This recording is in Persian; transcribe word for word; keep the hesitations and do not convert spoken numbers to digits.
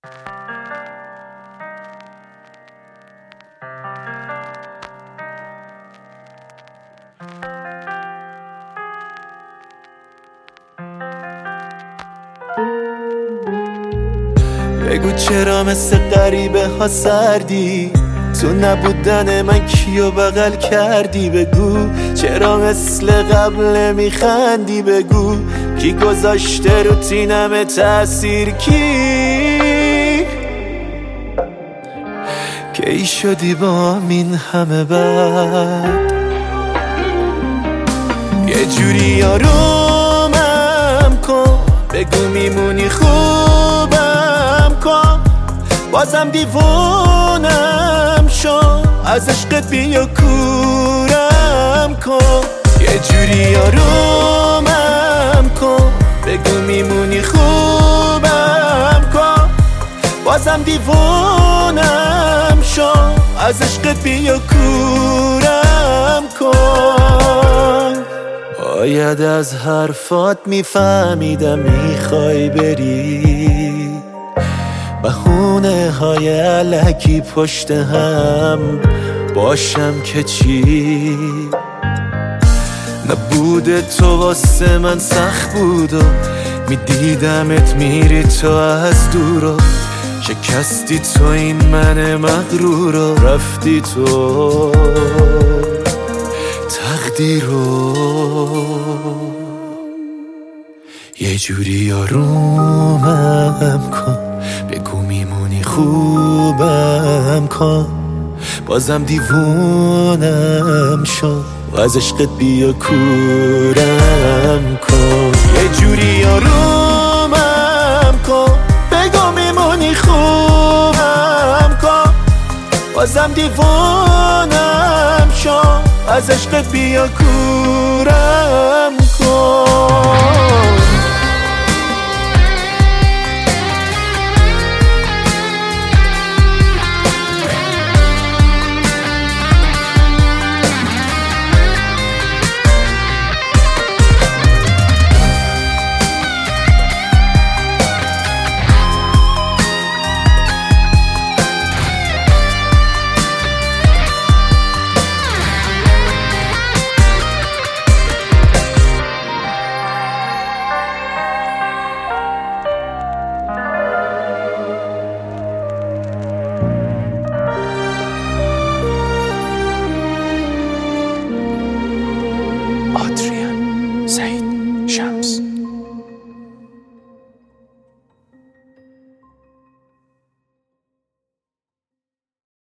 بگو چرا مثل غریبه ها سردی، تو نبودن من کیو بغل کردی. بگو چرا مثل قبل میخندی، بگو کی گذاشته رو تینم تأثیر، کی کی شدی با این همه بد. یه جوری آرومم کن، بگو میمونی خوبم کن، بازم دیوونم شو، از عشقت بیا کورم کن. یه جوری آرومم کن، بگو میمونی خوبم کن، بازم دیوونم شو، از عشقت بیا کورم کن. باید از حرفات میفهمیدم میخوای بری، بهونه های الکی پشت هم باشم که چی. نبوده تو واسه من سخت بود و میدیدمت میری تو از دورا، شکستی تو این من مغرور و رفتی تو تقدیر رو. یه جوری آرومم کن، بگو میمونی خوبم کن، بازم دیوونم شو، از عشقت بیا کورم کن. یه جوری آرومم کن، بگو میمونی خوبم کن، بازم دیوونم شو، از عشقت بیا کورم کن.